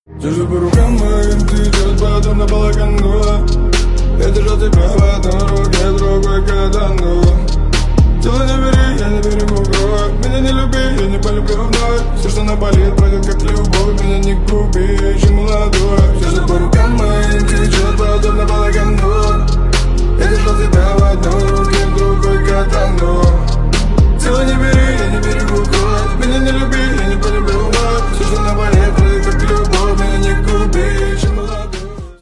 Держу по рукам моим, ты идет подобно балакану. Я держал тебя в одной руке, другой катану.